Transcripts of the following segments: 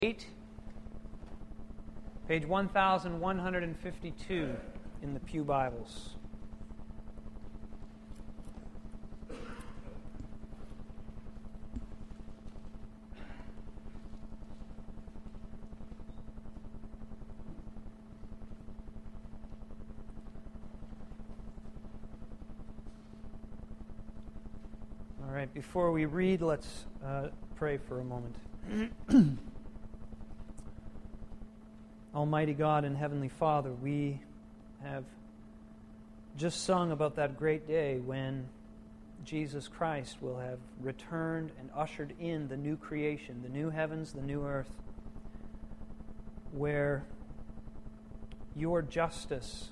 8, page 1152 in the Pew Bibles. All right, before we read, let's pray for a moment. Almighty God and Heavenly Father, we have just sung about that great day when Jesus Christ will have returned and ushered in the new creation, the new heavens, the new earth, where your justice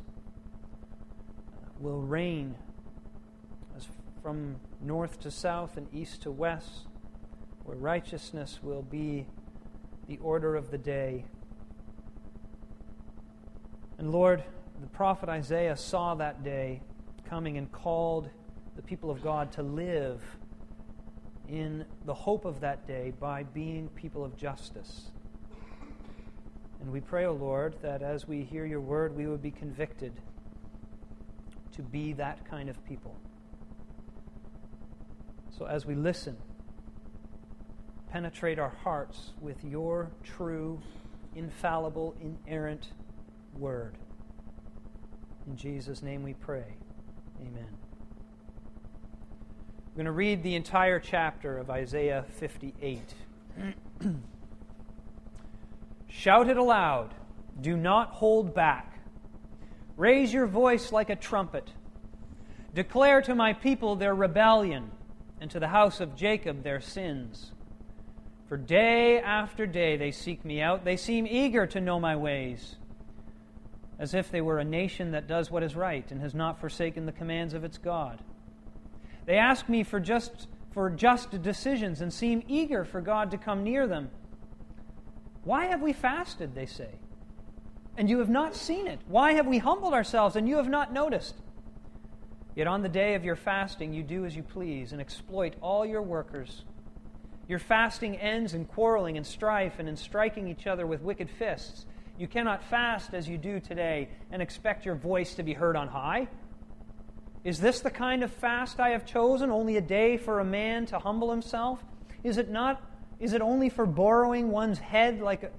will reign as from north to south and east to west, where righteousness will be the order of the day. And Lord, the prophet Isaiah saw that day coming and called the people of God to live in the hope of that day by being people of justice. And we pray, O Lord, that as we hear your word, we would be convicted to be that kind of people. So as we listen, penetrate our hearts with your true, infallible, inerrant word. In Jesus' name we pray. Amen. We're going to read the entire chapter of Isaiah 58. Shout it aloud. Do not hold back. Raise your voice like a trumpet. Declare to my people their rebellion, and to the house of Jacob their sins. For day after day they seek me out. They seem eager to know my ways, as if they were a nation that does what is right and has not forsaken the commands of its God. They ask me for just decisions and seem eager for God to come near them. Why have we fasted, they say, and you have not seen it? Why have we humbled ourselves and you have not noticed? Yet on the day of your fasting you do as you please and exploit all your workers. Your fasting ends in quarreling and strife and in striking each other with wicked fists. You cannot fast as you do today and expect your voice to be heard on high. Is this the kind of fast I have chosen, only a day for a man to humble himself? Is it only for bowing one's head like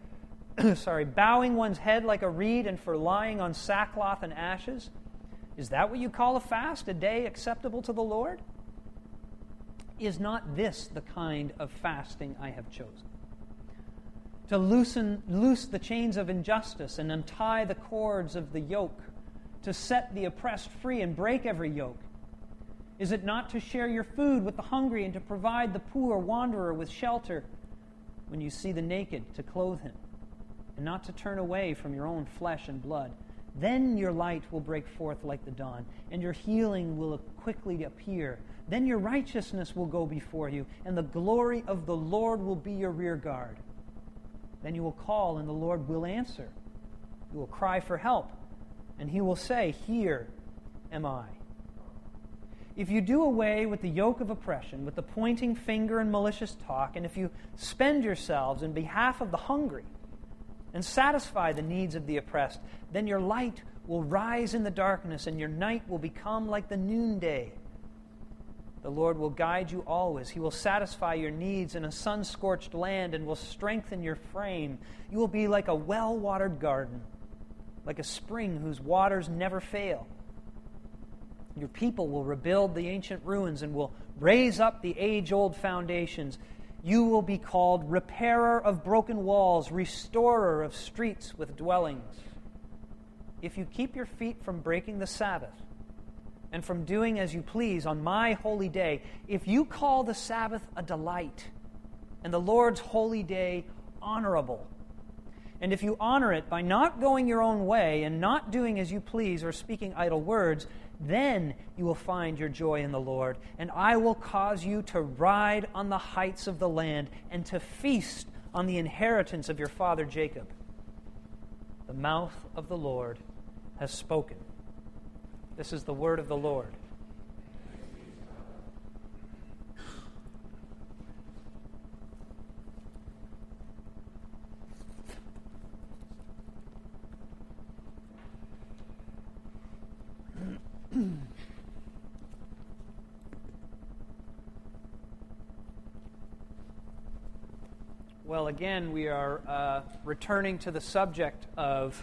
a reed and for lying on sackcloth and ashes? Is that what you call a fast, a day acceptable to the Lord? Is not this the kind of fasting I have chosen? To loose the chains of injustice and untie the cords of the yoke, to set the oppressed free and break every yoke? Is it not to share your food with the hungry and to provide the poor wanderer with shelter? When you see the naked, to clothe him, and not to turn away from your own flesh and blood? Then your light will break forth like the dawn, and your healing will quickly appear. Then your righteousness will go before you, and the glory of the Lord will be your rear guard. Then you will call, and the Lord will answer. You will cry for help, and he will say, Here am I. If you do away with the yoke of oppression, with the pointing finger and malicious talk, and if you spend yourselves in behalf of the hungry and satisfy the needs of the oppressed, then your light will rise in the darkness, and your night will become like the noonday. The Lord will guide you always. He will satisfy your needs in a sun-scorched land and will strengthen your frame. You will be like a well-watered garden, like a spring whose waters never fail. Your people will rebuild the ancient ruins and will raise up the age-old foundations. You will be called repairer of broken walls, restorer of streets with dwellings. If you keep your feet from breaking the Sabbath and from doing as you please on my holy day, if you call the Sabbath a delight and the Lord's holy day honorable, and if you honor it by not going your own way and not doing as you please or speaking idle words, then you will find your joy in the Lord, and I will cause you to ride on the heights of the land and to feast on the inheritance of your father Jacob. The mouth of the Lord has spoken. This is the word of the Lord. Well, again, we are returning to the subject of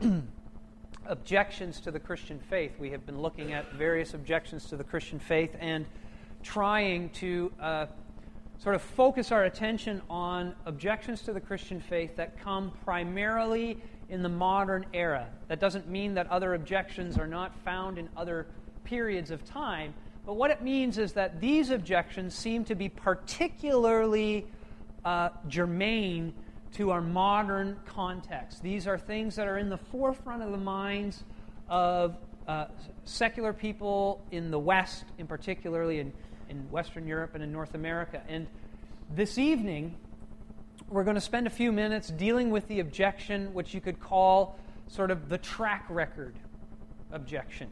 objections to the Christian faith. We have been looking at various objections to the Christian faith and trying to sort of focus our attention on objections to the Christian faith that come primarily in the modern era. That doesn't mean that other objections are not found in other periods of time, but what it means is that these objections seem to be particularly germane to our modern context. These are things that are in the forefront of the minds of secular people in the West, in particularly in Western Europe and in North America. And this evening, we're going to spend a few minutes dealing with the objection, which you could call sort of the track record objection.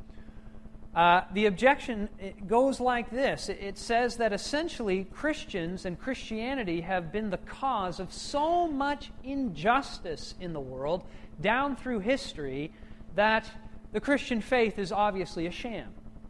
The objection goes like this. It says that essentially Christians and Christianity have been the cause of so much injustice in the world down through history that the Christian faith is obviously a sham.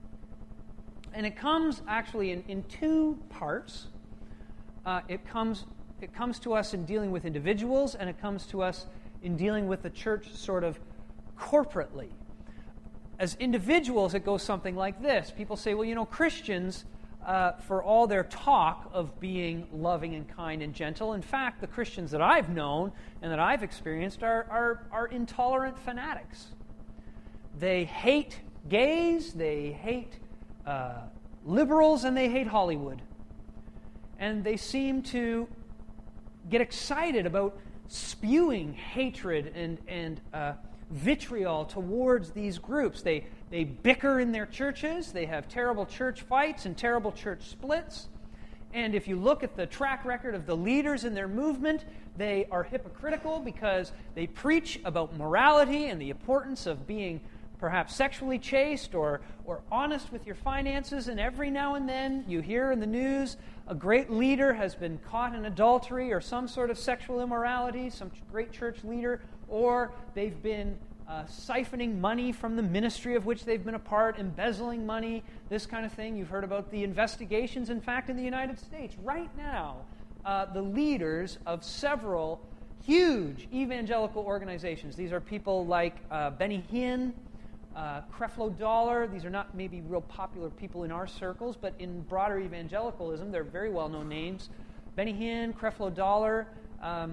And it comes actually in two parts. It comes to us in dealing with individuals, and it comes to us in dealing with the church sort of corporately. As individuals, it goes something like this. People say, well, you know, Christians, for all their talk of being loving and kind and gentle, in fact, the Christians that I've known and that I've experienced are intolerant fanatics. They hate gays, they hate liberals, and they hate Hollywood. And they seem to get excited about spewing hatred and vitriol towards these groups. They bicker in their churches. They have terrible church fights and terrible church splits. And if you look at the track record of the leaders in their movement, they are hypocritical because they preach about morality and the importance of being perhaps sexually chaste or honest with your finances, and every now and then you hear in the news a great leader has been caught in adultery or some sort of sexual immorality, some great church leader, or they've been siphoning money from the ministry of which they've been a part, embezzling money, this kind of thing. You've heard about the investigations, in fact, in the United States. Right now, the leaders of several huge evangelical organizations, these are people like Benny Hinn, Creflo Dollar. These are not maybe real popular people in our circles, but in broader evangelicalism, they're very well-known names. Benny Hinn, Creflo Dollar, that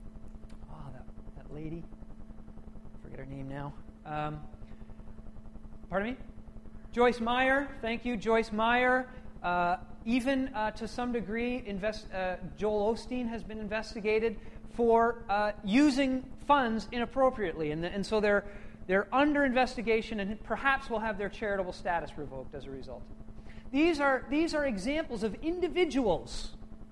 lady, I forget her name now. Pardon me? Joyce Meyer, thank you, Joyce Meyer. Even to some degree, Joel Osteen has been investigated for using funds inappropriately, and so they're under investigation and perhaps will have their charitable status revoked as a result. These are examples of individuals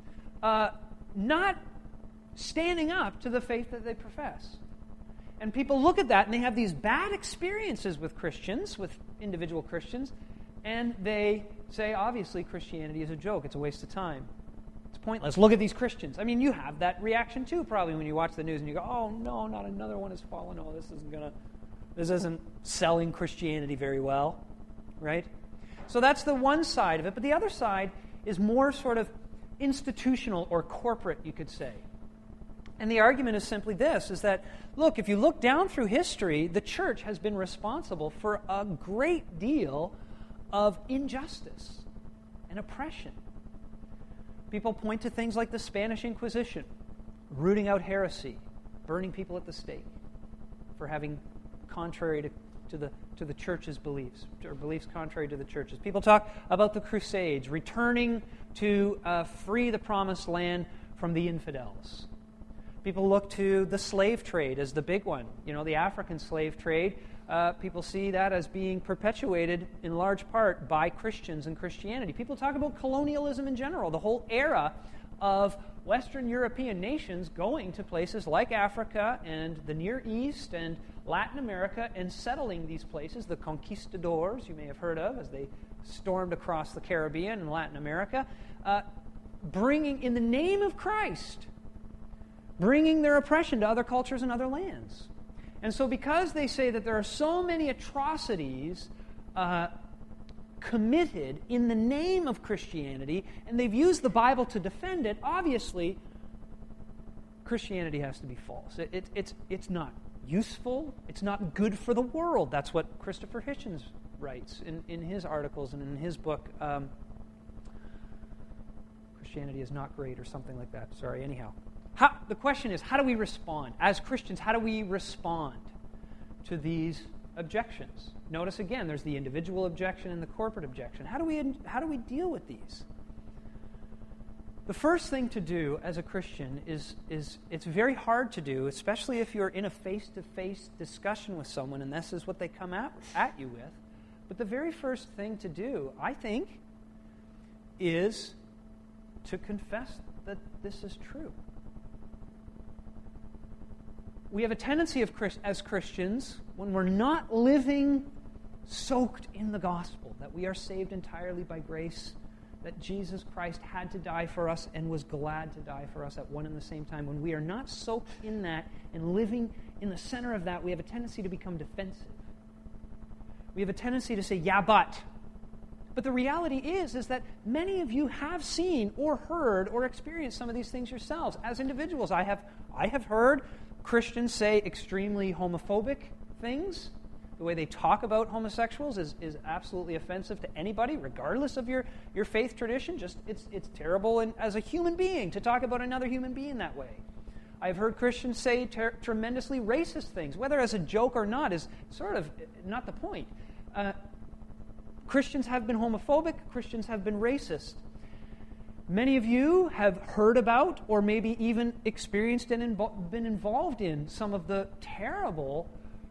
not standing up to the faith that they profess. And people look at that and they have these bad experiences with Christians, with individual Christians, and they say, obviously, Christianity is a joke. It's a waste of time. It's pointless. Look at these Christians. I mean, you have that reaction too, probably, when you watch the news and you go, oh, no, not another one has fallen. Oh, this isn't selling Christianity very well, right? So that's the one side of it. But the other side is more sort of institutional or corporate, you could say. And the argument is simply this, is that, look, if you look down through history, the church has been responsible for a great deal of injustice and oppression. People point to things like the Spanish Inquisition, rooting out heresy, burning people at the stake for having contrary to the church's beliefs, or beliefs contrary to the church's. People talk about the Crusades, returning to free the promised land from the infidels. People look to the slave trade as the big one. You know, the African slave trade, people see that as being perpetuated in large part by Christians and Christianity. People talk about colonialism in general, the whole era of Western European nations going to places like Africa and the Near East and Latin America and settling these places, the conquistadors you may have heard of as they stormed across the Caribbean and Latin America, bringing, in the name of Christ, bringing their oppression to other cultures and other lands. And so because they say that there are so many atrocities committed in the name of Christianity, and they've used the Bible to defend it, obviously Christianity has to be false. It's not useful. It's not good for the world. That's what Christopher Hitchens writes in his articles and in his book, Christianity is not great, or something like that. Sorry, anyhow. The question is, how do we respond? As Christians, how do we respond to these objections? Notice again, there's the individual objection and the corporate objection. How do we deal with these? The first thing to do as a Christian is it's very hard to do, especially if you're in a face-to-face discussion with someone and this is what they come at you with. But the very first thing to do, I think, is to confess that this is true. We have a tendency as Christians, when we're not living soaked in the gospel, that we are saved entirely by grace, that Jesus Christ had to die for us and was glad to die for us at one and the same time. When we are not soaked in that and living in the center of that, we have a tendency to become defensive. We have a tendency to say, yeah, but. But the reality is that many of you have seen or heard or experienced some of these things yourselves. As individuals, I have heard Christians say extremely homophobic things. The way they talk about homosexuals is absolutely offensive to anybody, regardless of your faith tradition. It's terrible as a human being to talk about another human being that way. I've heard Christians say tremendously racist things. Whether as a joke or not is sort of not the point. Christians have been homophobic. Christians have been racist. Many of you have heard about or maybe even experienced and been involved in some of the terrible,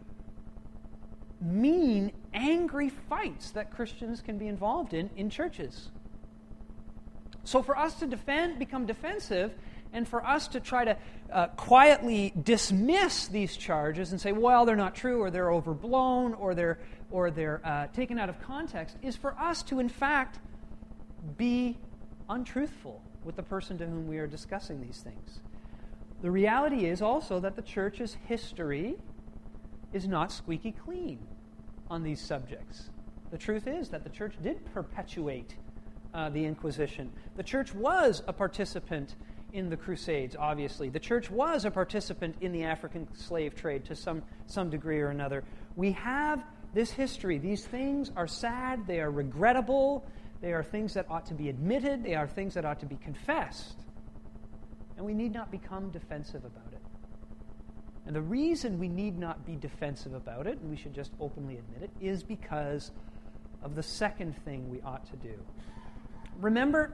mean, angry fights that Christians can be involved in churches. So for us to become defensive, and for us to try to quietly dismiss these charges and say, well, they're not true, or they're overblown, or they're taken out of context, is for us to, in fact, be untruthful with the person to whom we are discussing these things. The reality is also that the church's history is not squeaky clean on these subjects. The truth is that the church did perpetuate the Inquisition. The church was a participant in the Crusades, obviously. The church was a participant in the African slave trade to some degree or another. We have this history. These things are sad. They are regrettable. They are things that ought to be admitted. They are things that ought to be confessed. And we need not become defensive about it. And the reason we need not be defensive about it, and we should just openly admit it, is because of the second thing we ought to do. Remember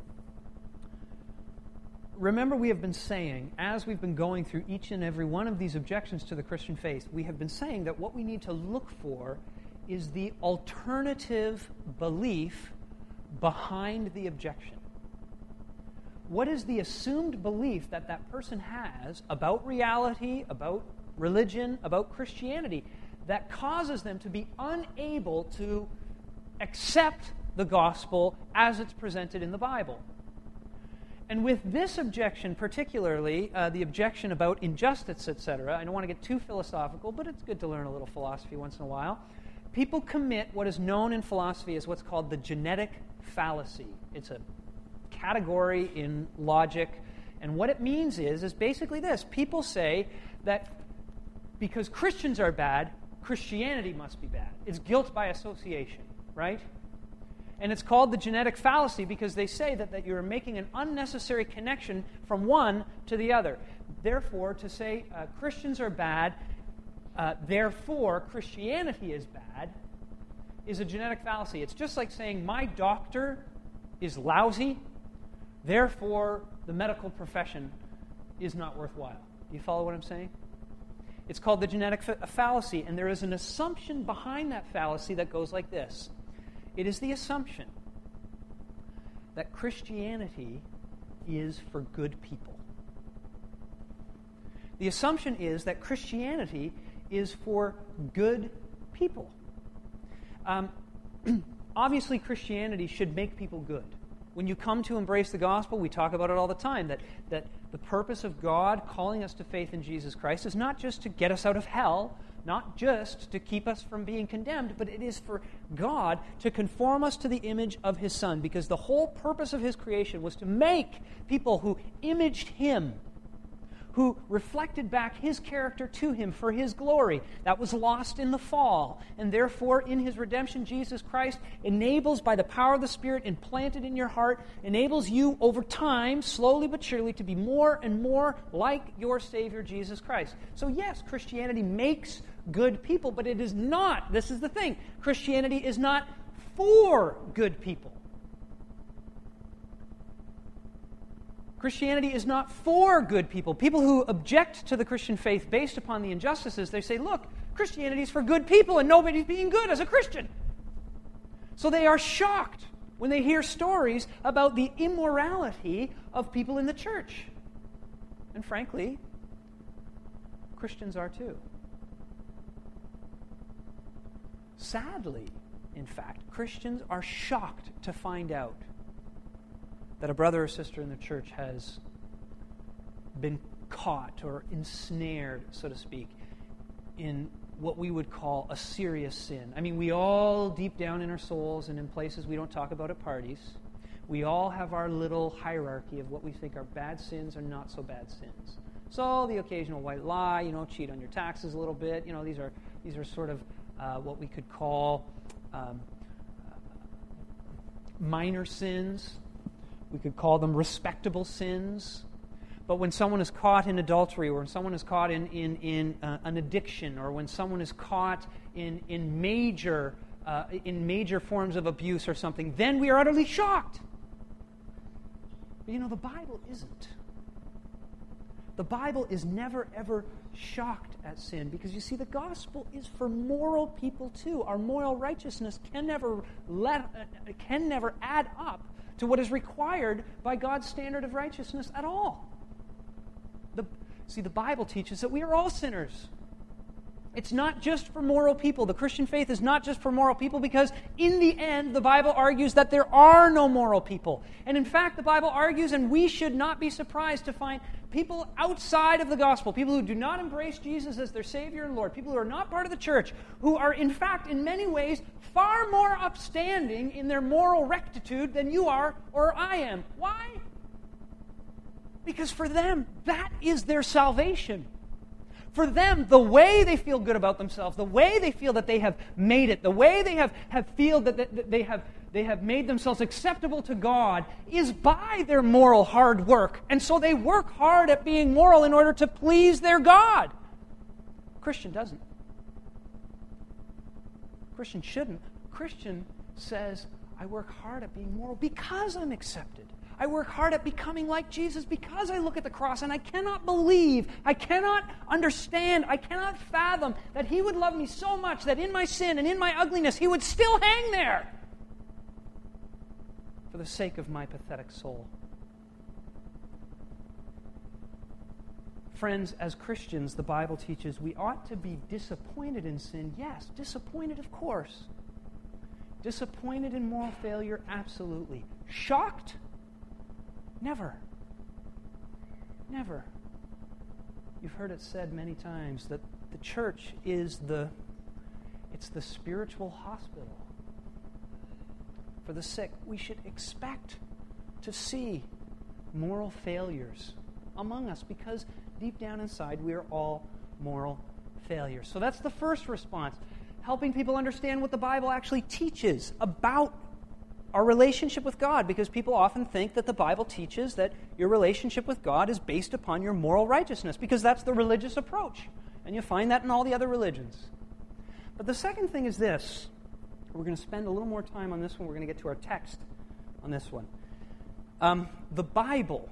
we have been saying, as we've been going through each and every one of these objections to the Christian faith, we have been saying that what we need to look for is the alternative belief behind the objection. What is the assumed belief that that person has about reality, about religion, about Christianity, that causes them to be unable to accept the gospel as it's presented in the Bible? And with this objection particularly, the objection about injustice, etc., I don't want to get too philosophical, but it's good to learn a little philosophy once in a while. People commit what is known in philosophy as what's called the genetic fallacy. It's a category in logic, and what it means is basically this. People say that because Christians are bad, Christianity must be bad. It's guilt by association, right? And it's called the genetic fallacy because they say that you're making an unnecessary connection from one to the other. Therefore, to say Christians are bad, therefore Christianity is bad, is a genetic fallacy. It's just like saying my doctor is lousy, therefore the medical profession is not worthwhile. Do you follow what I'm saying? It's called the genetic fallacy, and there is an assumption behind that fallacy that goes like this. It is the assumption that Christianity is for good people. The assumption is that Christianity is for good people. Obviously, Christianity should make people good. When you come to embrace the gospel, we talk about it all the time, that the purpose of God calling us to faith in Jesus Christ is not just to get us out of hell, not just to keep us from being condemned, but it is for God to conform us to the image of His Son, because the whole purpose of His creation was to make people who imaged Him, who reflected back his character to him for his glory. That was lost in the fall. And therefore, in his redemption, Jesus Christ enables, by the power of the Spirit implanted in your heart, enables you over time, slowly but surely, to be more and more like your Savior, Jesus Christ. So yes, Christianity makes good people, but it is not, this is the thing, Christianity is not for good people. Christianity is not for good people. People who object to the Christian faith based upon the injustices, they say, look, Christianity is for good people and nobody's being good as a Christian. So they are shocked when they hear stories about the immorality of people in the church. And frankly, Christians are too. Sadly, in fact, Christians are shocked to find out that a brother or sister in the church has been caught or ensnared, so to speak, in what we would call a serious sin. I mean, we all, deep down in our souls and in places we don't talk about at parties, we all have our little hierarchy of what we think are bad sins or not so bad sins. So the occasional white lie, cheat on your taxes a little bit, these are sort of what we could call minor sins. We could call them respectable sins. But when someone is caught in adultery, or when someone is caught in an addiction, or when someone is caught in major forms of abuse or something, then we are utterly shocked. But the Bible isn't. The Bible is never, ever shocked at sin, because you see, the gospel is for moral people too. Our moral righteousness can never add up to what is required by God's standard of righteousness at all. The Bible teaches that we are all sinners. It's not just for moral people. The Christian faith is not just for moral people, because in the end, the Bible argues that there are no moral people. And in fact, the Bible argues, and we should not be surprised to find people outside of the gospel, people who do not embrace Jesus as their Savior and Lord, people who are not part of the church, who are in fact, in many ways, far more upstanding in their moral rectitude than you are or I am. Why? Because for them, that is their salvation. For them, the way they feel good about themselves, the way they feel that they have made it, the way they have feel that they have made themselves acceptable to God is by their moral hard work. And so they work hard at being moral in order to please their God. Christian doesn't. Christian shouldn't. Christian says, I work hard at being moral because I'm accepted. I work hard at becoming like Jesus because I look at the cross and I cannot believe, I cannot understand, I cannot fathom that He would love me so much that in my sin and in my ugliness He would still hang there for the sake of my pathetic soul. Friends, as Christians, the Bible teaches we ought to be disappointed in sin. Yes, disappointed, of course. Disappointed in moral failure, absolutely. Shocked? Never. Never. You've heard it said many times that the church is the spiritual hospital for the sick. We should expect to see moral failures among us because deep down inside we are all moral failures. So that's the first response, helping people understand what the Bible actually teaches about our relationship with God, because people often think that the Bible teaches that your relationship with God is based upon your moral righteousness, because that's the religious approach. And you find that in all the other religions. But the second thing is this. We're going to spend a little more time on this one. We're going to get to our text on this one. The Bible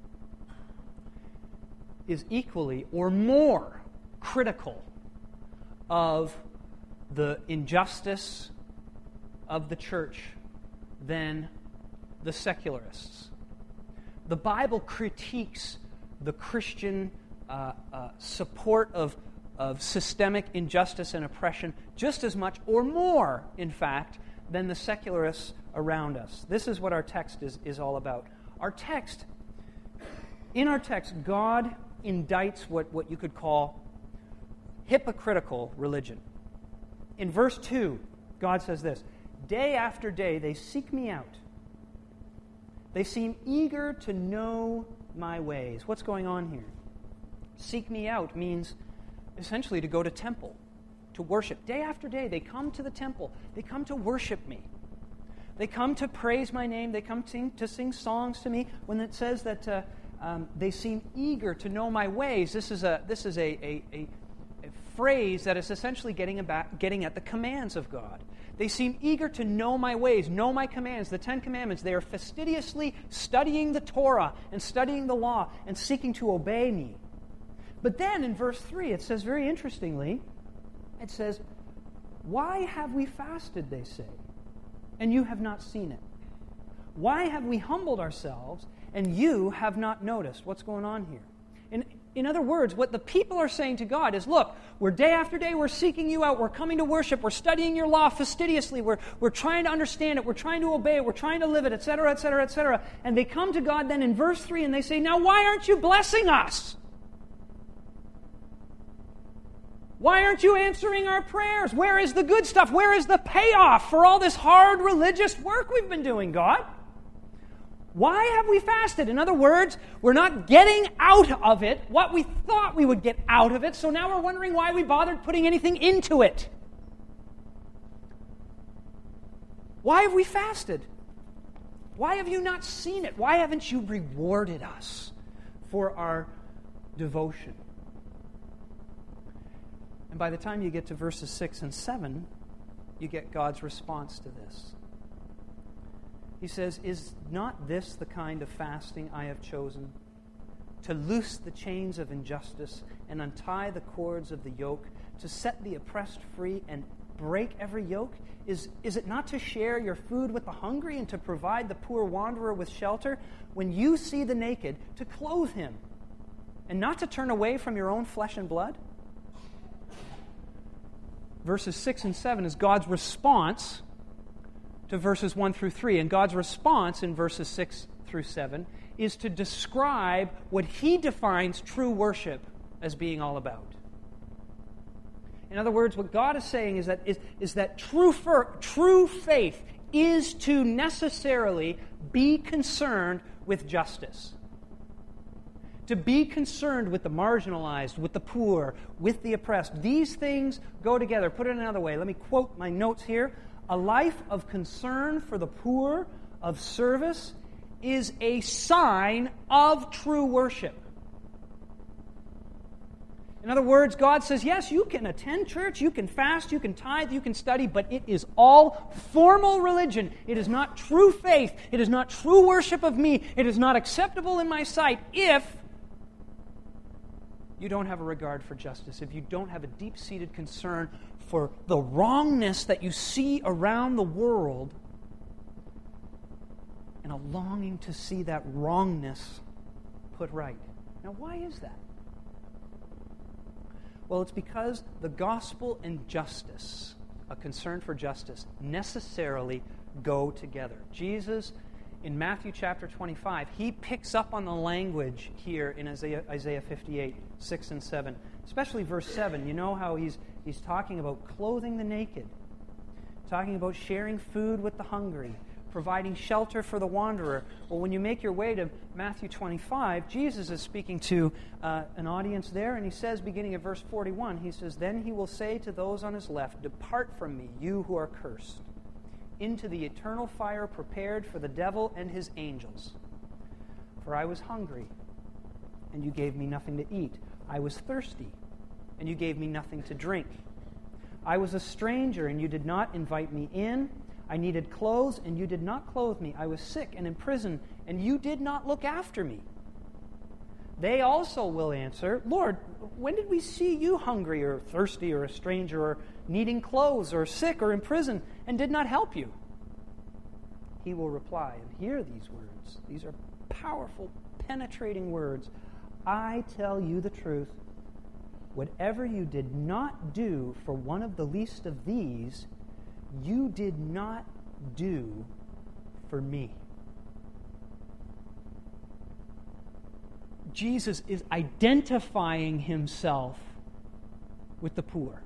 is equally or more critical of the injustice of the church than the secularists. The Bible critiques the Christian support of systemic injustice and oppression just as much, or more, in fact, than the secularists around us. This is what our text is all about. In our text, God indicts what you could call hypocritical religion. In verse 2, God says this, "Day after day they seek me out. They seem eager to know my ways." What's going on here? Seek me out means essentially to go to temple, to worship. Day after day, they come to the temple. They come to worship me. They come to praise my name. They come to sing songs to me. When it says that they seem eager to know my ways, this is a phrase that is essentially getting at the commands of God. They seem eager to know my ways, know my commands, the 10 Commandments. They are fastidiously studying the Torah and studying the law and seeking to obey me. But then in verse 3, it says very interestingly, it says, "Why have we fasted," they say, "and you have not seen it? Why have we humbled ourselves, and you have not noticed?" What's going on here? In other words, what the people are saying to God is, look, we're day after day, we're seeking you out, we're coming to worship, we're studying your law fastidiously, we're trying to understand it, we're trying to obey it, we're trying to live it, etc., etc., etc. And they come to God then in verse 3 and they say, now why aren't you blessing us? Why aren't you answering our prayers? Where is the good stuff? Where is the payoff for all this hard religious work we've been doing, God? Why have we fasted? In other words, we're not getting out of it what we thought we would get out of it, so now we're wondering why we bothered putting anything into it. Why have we fasted? Why have you not seen it? Why haven't you rewarded us for our devotion? And by the time you get to verses 6 and 7, you get God's response to this. He says, "Is not this the kind of fasting I have chosen? To loose the chains of injustice and untie the cords of the yoke, to set the oppressed free and break every yoke? Is it not to share your food with the hungry and to provide the poor wanderer with shelter? When you see the naked, to clothe him, and not to turn away from your own flesh and blood?" Verses 6 and 7 is God's response to verses 1 through 3. And God's response in verses 6 through 7 is to describe what He defines true worship as being all about. In other words, what God is saying is that true faith is to necessarily be concerned with justice. To be concerned with the marginalized, with the poor, with the oppressed. These things go together. Put it another way. Let me quote my notes here. A life of concern for the poor, of service, is a sign of true worship. In other words, God says, yes, you can attend church, you can fast, you can tithe, you can study, but it is all formal religion. It is not true faith. It is not true worship of me. It is not acceptable in my sight if you don't have a regard for justice, if you don't have a deep-seated concern for the wrongness that you see around the world and a longing to see that wrongness put right. Now, why is that? Well, it's because the gospel and justice, a concern for justice, necessarily go together. Jesus, in Matthew chapter 25, he picks up on the language here in Isaiah 58, 6 and 7, especially verse 7. You know how he's talking about clothing the naked, talking about sharing food with the hungry, providing shelter for the wanderer. Well, when you make your way to Matthew 25, Jesus is speaking to an audience there, and he says, beginning at verse 41, he says, "Then he will say to those on his left, 'Depart from me, you who are cursed, into the eternal fire prepared for the devil and his angels. For I was hungry, and you gave me nothing to eat. I was thirsty, and you gave me nothing to drink. I was a stranger, and you did not invite me in. I needed clothes, and you did not clothe me. I was sick and in prison, and you did not look after me.' They also will answer, 'Lord, when did we see you hungry or thirsty or a stranger or needing clothes or sick or in prison and did not help you?' He will reply," and hear these words. These are powerful, penetrating words. "I tell you the truth. Whatever you did not do for one of the least of these, you did not do for me." Jesus is identifying himself with the poor.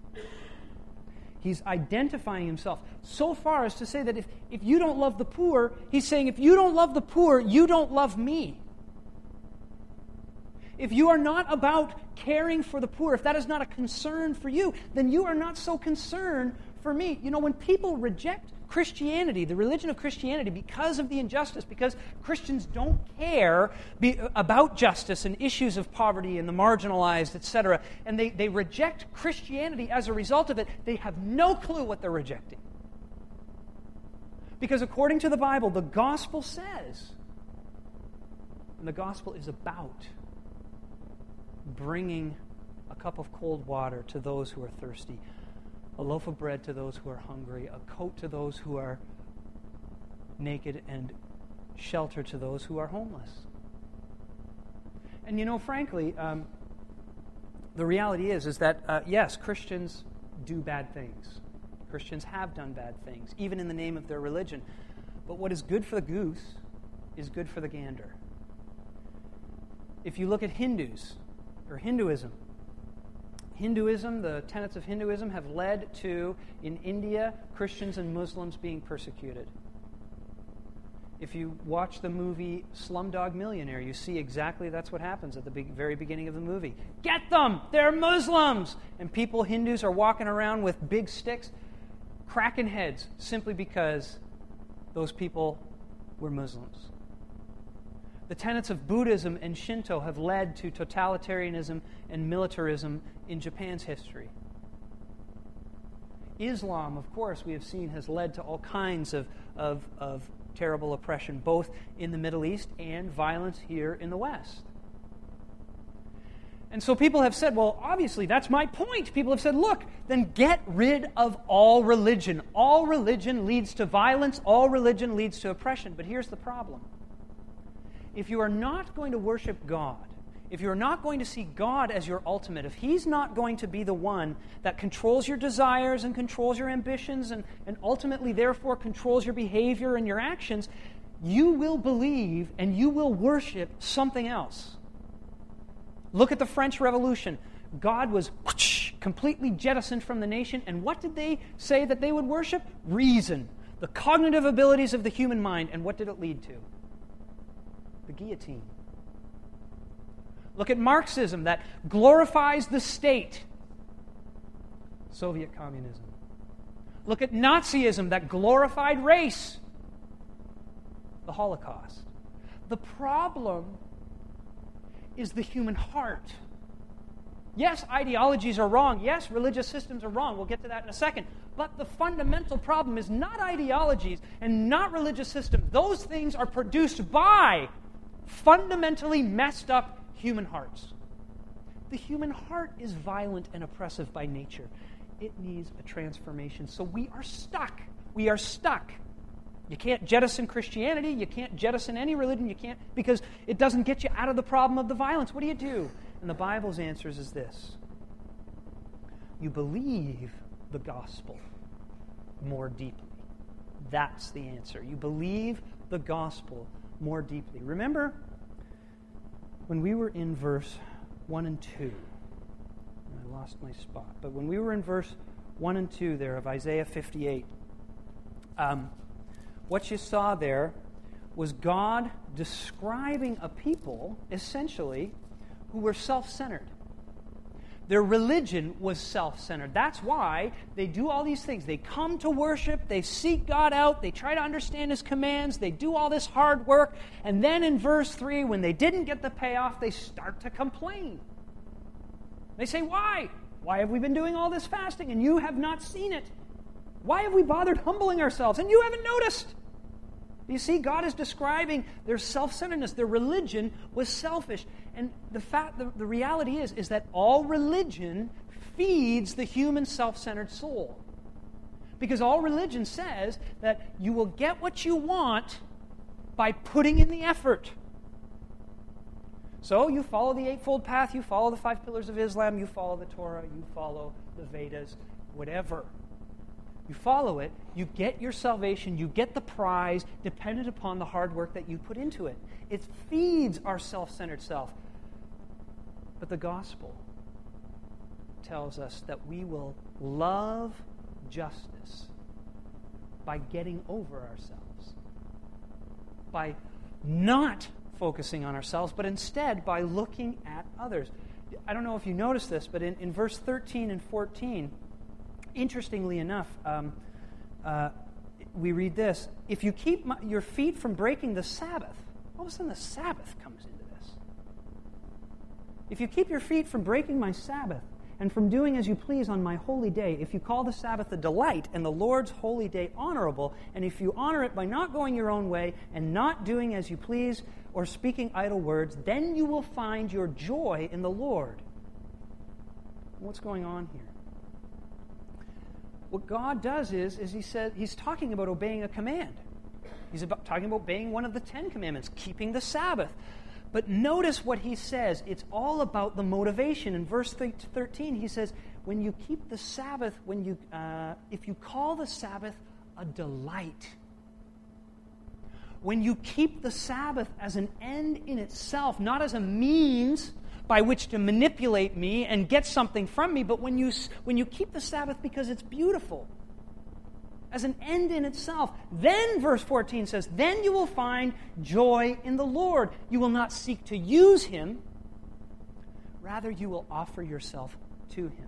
He's identifying himself so far as to say that if you don't love the poor, he's saying, if you don't love the poor, you don't love me. if you are not about caring for the poor, if that is not a concern for you, then you are not so concerned for me. You know, when people reject Christianity, the religion of Christianity, because of the injustice, because Christians don't care about justice and issues of poverty and the marginalized, etc., and they reject Christianity as a result of it, they have no clue what they're rejecting. Because according to the Bible, the gospel says, and the gospel is about bringing a cup of cold water to those who are thirsty, a loaf of bread to those who are hungry, a coat to those who are naked, and shelter to those who are homeless. And you know, frankly, the reality is that, yes, Christians do bad things. Christians have done bad things, even in the name of their religion. But what is good for the goose is good for the gander. If you look at Hindus, or Hinduism, the tenets of Hinduism have led to, in India, Christians and Muslims being persecuted. If you watch the movie Slumdog Millionaire, you see exactly that's what happens at the very beginning of the movie. Get them! They're Muslims! And Hindus are walking around with big sticks, cracking heads, simply because those people were Muslims. The tenets of Buddhism and Shinto have led to totalitarianism and militarism in Japan's history. Islam, of course, we have seen, has led to all kinds of terrible oppression, both in the Middle East and violence here in the West. And so people have said, well, obviously, that's my point. People have said, look, then get rid of all religion. All religion leads to violence. All religion leads to oppression. But here's the problem. If you are not going to worship God, if you're not going to see God as your ultimate, if He's not going to be the one that controls your desires and controls your ambitions and ultimately, therefore, controls your behavior and your actions, you will believe and you will worship something else. Look at the French Revolution. God was completely jettisoned from the nation, and what did they say that they would worship? Reason, the cognitive abilities of the human mind. And what did it lead to? The guillotine. Look at Marxism, that glorifies the state. Soviet communism. Look at Nazism, that glorified race. The Holocaust. The problem is the human heart. Yes, ideologies are wrong. Yes, religious systems are wrong. We'll get to that in a second. But the fundamental problem is not ideologies and not religious systems. Those things are produced by fundamentally messed up human hearts. The human heart is violent and oppressive by nature. It needs a transformation. So we are stuck. We are stuck. You can't jettison Christianity. You can't jettison any religion. You can't, because it doesn't get you out of the problem of the violence. What do you do? And the Bible's answer is this. You believe the gospel more deeply. That's the answer. You believe the gospel more deeply. Remember when we were in verse 1 and 2. I lost my spot. But when we were in verse 1 and 2 there of Isaiah 58, what you saw there was God describing a people, essentially, who were self-centered. Their religion was self-centered. That's why they do all these things. They come to worship, they seek God out, they try to understand His commands, they do all this hard work, and then in verse 3, when they didn't get the payoff, they start to complain. They say, why? Why have we been doing all this fasting and you have not seen it? Why have we bothered humbling ourselves and you haven't noticed? You see, God is describing their self-centeredness. Their religion was selfish. And the reality is that all religion feeds the human self-centered soul. Because all religion says that you will get what you want by putting in the effort. So you follow the Eightfold Path, you follow the 5 Pillars of Islam, you follow the Torah, you follow the Vedas, whatever. You follow it, you get your salvation, you get the prize dependent upon the hard work that you put into it. It feeds our self-centered self. But the gospel tells us that we will love justice by getting over ourselves, by not focusing on ourselves, but instead by looking at others. I don't know if you noticed this, but in verse 13 and 14, interestingly enough, we read this: if you keep your feet from breaking the Sabbath, all of a sudden the Sabbath comes into this. If you keep your feet from breaking my Sabbath and from doing as you please on my holy day, if you call the Sabbath a delight and the Lord's holy day honorable, and if you honor it by not going your own way and not doing as you please or speaking idle words, then you will find your joy in the Lord. What's going on here? What God does is he says, he's talking about obeying a command. He's talking about obeying one of the 10 commandments, keeping the Sabbath. But notice what he says. It's all about the motivation. In verse 13, he says, when you keep the Sabbath, if you call the Sabbath a delight, when you keep the Sabbath as an end in itself, not as a means by which to manipulate me and get something from me, but when you keep the Sabbath because it's beautiful, as an end in itself, then, verse 14 says, then you will find joy in the Lord. You will not seek to use Him. Rather, you will offer yourself to Him.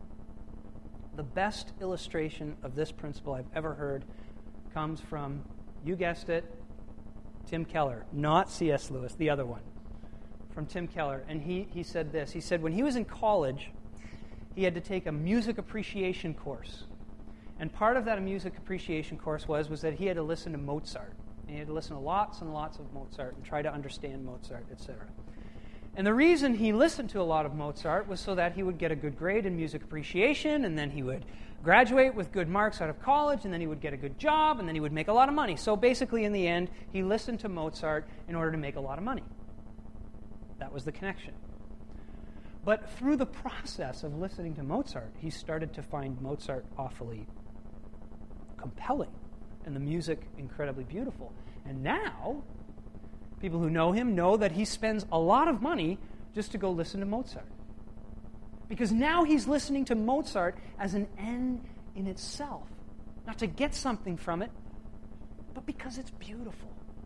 The best illustration of this principle I've ever heard comes from, you guessed it, Tim Keller. Not C.S. Lewis, the other one. From Tim Keller. And he said this. He said when he was in college, he had to take a music appreciation course. And part of that music appreciation course was that he had to listen to Mozart. And he had to listen to lots and lots of Mozart and try to understand Mozart, etc. And the reason he listened to a lot of Mozart was so that he would get a good grade in music appreciation, and then he would graduate with good marks out of college, and then he would get a good job, and then he would make a lot of money. So basically, in the end, he listened to Mozart in order to make a lot of money. That was the connection. But through the process of listening to Mozart, he started to find Mozart awfully compelling and the music incredibly beautiful. And now, people who know him know that he spends a lot of money just to go listen to Mozart. Because now he's listening to Mozart as an end in itself. Not to get something from it, but because it's beautiful.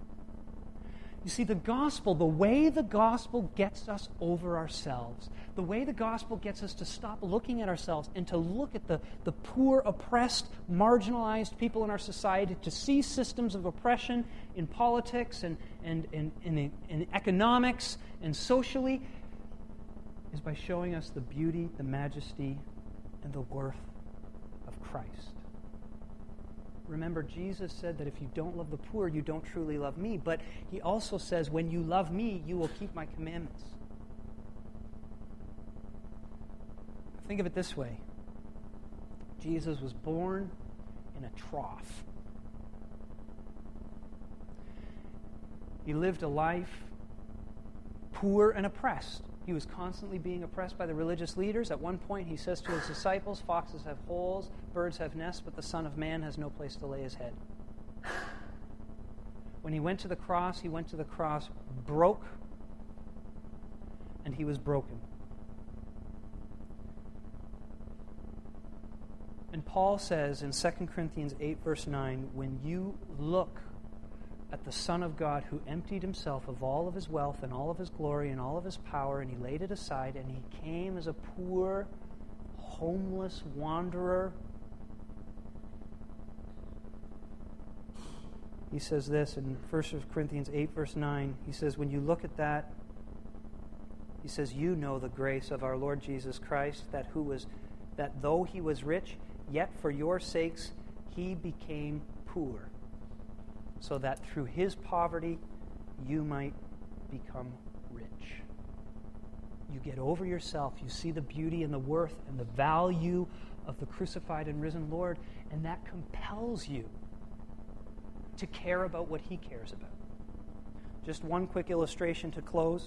You see, the gospel, the way the gospel gets us over ourselves, the way the gospel gets us to stop looking at ourselves and to look at the poor, oppressed, marginalized people in our society, to see systems of oppression in politics and in economics and socially, is by showing us the beauty, the majesty, and the worth of Christ. Remember, Jesus said that if you don't love the poor, you don't truly love me. But he also says, when you love me, you will keep my commandments. Think of it this way. Jesus was born in a trough. He lived a life poor and oppressed. He was constantly being oppressed by the religious leaders. At one point, he says to his disciples, foxes have holes, birds have nests, but the Son of Man has no place to lay his head. When he went to the cross broke, and he was broken. And Paul says in 2 Corinthians 8, verse 9, when you look at the Son of God who emptied himself of all of his wealth and all of his glory and all of his power, and he laid it aside, and he came as a poor, homeless wanderer. He says this in 1 Corinthians 8, verse 9. He says, when you look at that, he says, you know the grace of our Lord Jesus Christ, that though he was rich, yet for your sakes he became poor, so that through his poverty you might become rich. You get over yourself. You see the beauty and the worth and the value of the crucified and risen Lord, and that compels you to care about what he cares about. Just one quick illustration to close.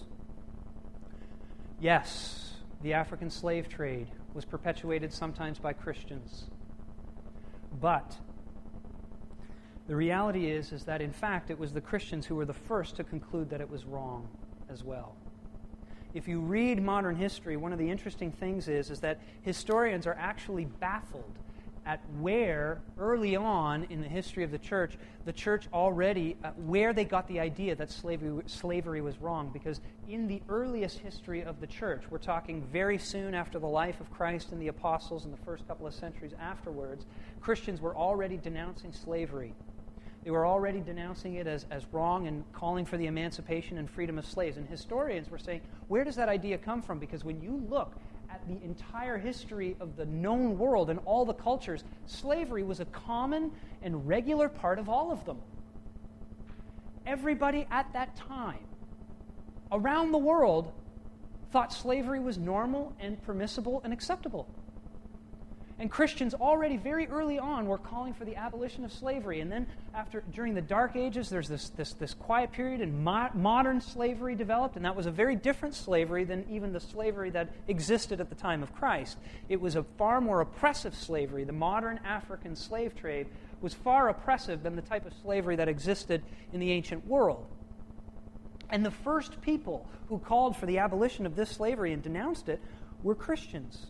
Yes, the African slave trade was perpetuated sometimes by Christians, but the reality is that, in fact, it was the Christians who were the first to conclude that it was wrong as well. If you read modern history, one of the interesting things is that historians are actually baffled at where, early on in the history of the church already, where they got the idea that slavery was wrong. Because in the earliest history of the church, we're talking very soon after the life of Christ and the apostles and the first couple of centuries afterwards, Christians were already denouncing slavery. They were already denouncing it as wrong and calling for the emancipation and freedom of slaves. And historians were saying, where does that idea come from? Because when you look at the entire history of the known world and all the cultures, slavery was a common and regular part of all of them. Everybody at that time, around the world, thought slavery was normal and permissible and acceptable. And Christians already very early on were calling for the abolition of slavery. And then during the Dark Ages, there's this quiet period and modern slavery developed. And that was a very different slavery than even the slavery that existed at the time of Christ. It was a far more oppressive slavery. The modern African slave trade was far oppressive than the type of slavery that existed in the ancient world. And the first people who called for the abolition of this slavery and denounced it were Christians.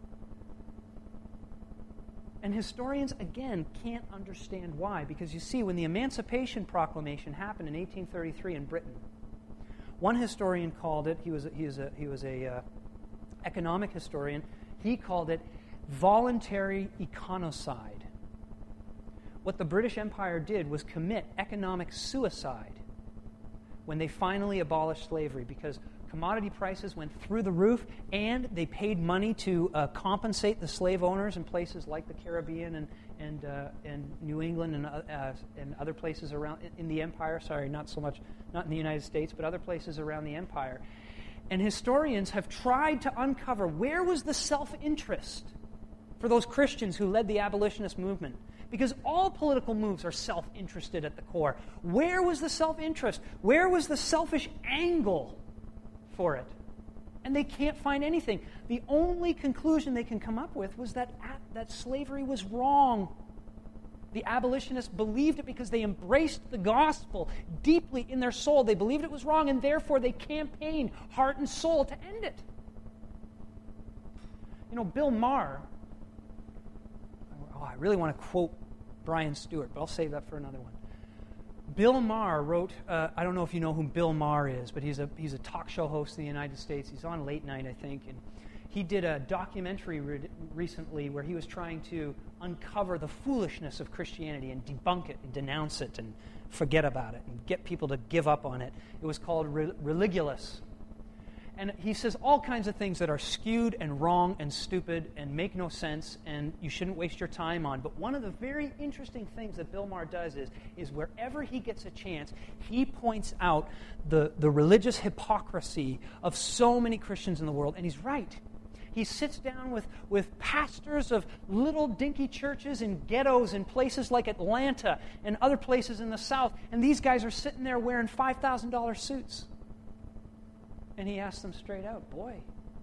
And historians, again, can't understand why. Because you see, when the Emancipation Proclamation happened in 1833 in Britain, one historian called it, he was a economic historian, he called it voluntary econicide. What the British Empire did was commit economic suicide when they finally abolished slavery, because commodity prices went through the roof, and they paid money to compensate the slave owners in places like the Caribbean and New England and other places around in the empire. Sorry, not in the United States, but other places around the empire. And historians have tried to uncover where was the self-interest for those Christians who led the abolitionist movement. Because all political moves are self-interested at the core. Where was the self-interest? Where was the selfish angle for it? And they can't find anything. The only conclusion they can come up with was that slavery was wrong. The abolitionists believed it because they embraced the gospel deeply in their soul. They believed it was wrong, and therefore they campaigned heart and soul to end it. You know, Bill Maher, I really want to quote Brian Stewart, but I'll save that for another one. Bill Maher wrote, I don't know if you know who Bill Maher is, but he's a talk show host in the United States. He's on late night, I think, and he did a documentary recently where he was trying to uncover the foolishness of Christianity and debunk it and denounce it and forget about it and get people to give up on it. It was called Religulous. And he says all kinds of things that are skewed and wrong and stupid and make no sense and you shouldn't waste your time on. But one of the very interesting things that Bill Maher does is wherever he gets a chance, he points out the religious hypocrisy of so many Christians in the world. And he's right. He sits down with pastors of little dinky churches in ghettos in places like Atlanta and other places in the South. And these guys are sitting there wearing $5,000 suits. And he asked them straight out, boy,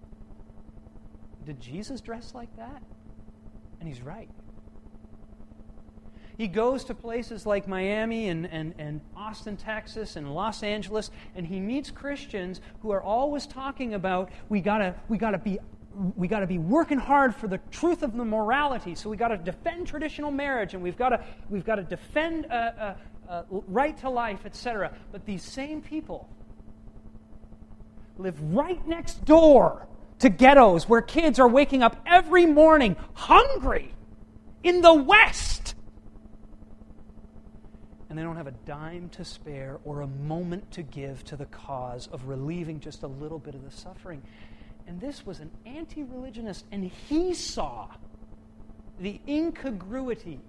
did Jesus dress like that? And he's right. He goes to places like Miami and Austin, Texas, and Los Angeles, and he meets Christians who are always talking about we gotta be working hard for the truth of the morality. So we got to defend traditional marriage, and we've got to defend right to life, etc. But these same people live right next door to ghettos where kids are waking up every morning hungry in the West. And they don't have a dime to spare or a moment to give to the cause of relieving just a little bit of the suffering. And this was an anti-religionist, and he saw the incongruity,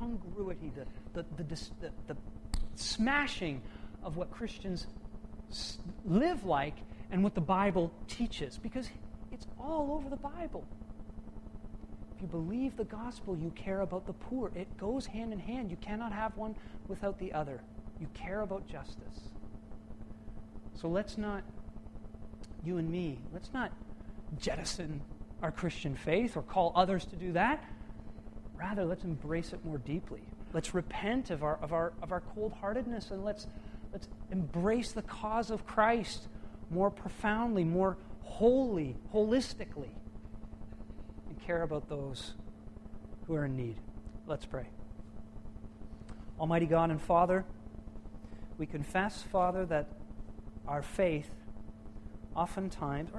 the smashing of what Christians live like and what the Bible teaches, because it's all over the Bible. If you believe the gospel, you care about the poor. It goes hand in hand. You cannot have one without the other. You care about justice. So let's not, you and me, let's not jettison our Christian faith or call others to do that. Rather, let's embrace it more deeply. Let's repent of our cold-heartedness, and let's embrace the cause of Christ more profoundly, more wholly, holistically, and care about those who are in need. Let's pray. Almighty God and Father, we confess, Father, that our faith oftentimes,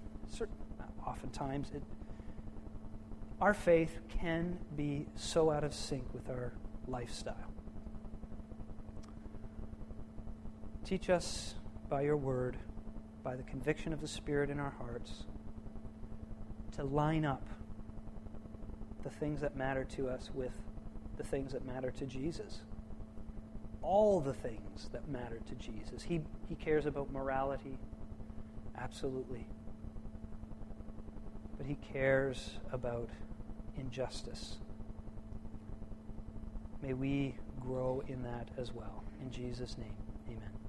our faith can be so out of sync with our lifestyle. Teach us by your word, by the conviction of the Spirit in our hearts, to line up the things that matter to us with the things that matter to Jesus. All the things that matter to Jesus. He cares about morality, absolutely. But he cares about injustice. May we grow in that as well. In Jesus' name, amen.